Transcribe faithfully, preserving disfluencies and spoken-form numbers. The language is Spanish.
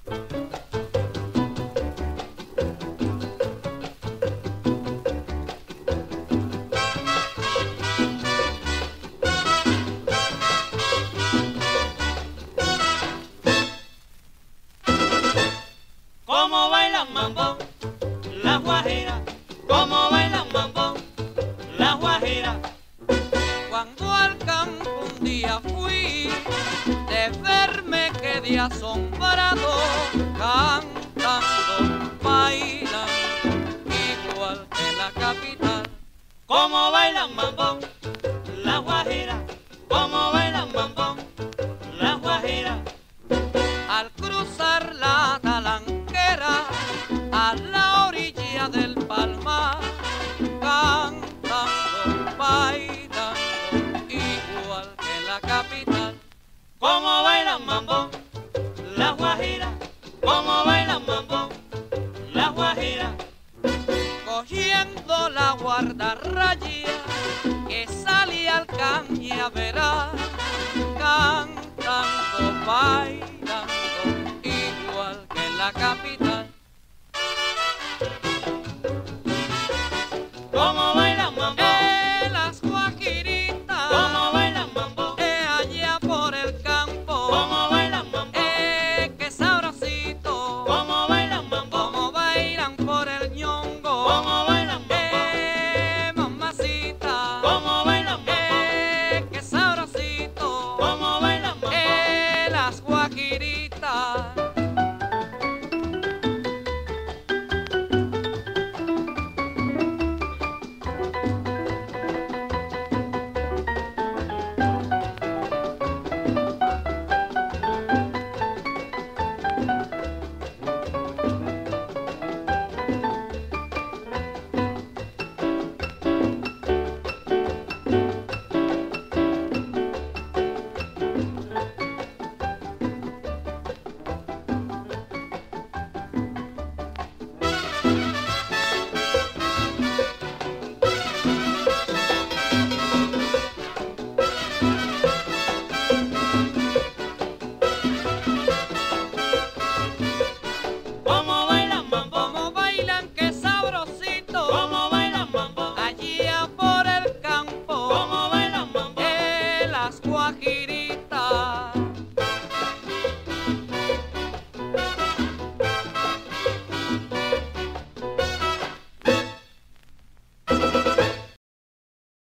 Cómo bailan mambo, las guajiras, cómo bailan mambo, las guajiras. Cuando al campo un día fui, de verme quedé asombrado, cantando, bailando, igual que la capital. Cómo bailan mambo, las guajiras, cómo bailan mambo, las guajiras. Al cruzar la talanquera a la orilla del palmar, cantando, bailando, igual que la capital. Cómo bailan mambo, las guajiras, cómo bailan mambo, las guajiras. Cogiendo la guardarraya que salía al cañaveral, cantando, bailando, igual que en la capital. Cómo bailan mambo, Eh, las guajiritas, cómo bailan mambo, eh, allá por el campo, cómo bailan mambo, eh, qué sabrosito, cómo bailan mambo, como bailan por el ñongo, cómo bailan mambo, eh, mamacita, cómo bailan mambo, eh, qué sabrosito, cómo bailan mambo. eh, las guajiritas. Cómo bailan mambo, Como bailan, qué sabrosito, cómo bailan mambo, allá por el campo, cómo bailan mambo, eh, las guajiritas.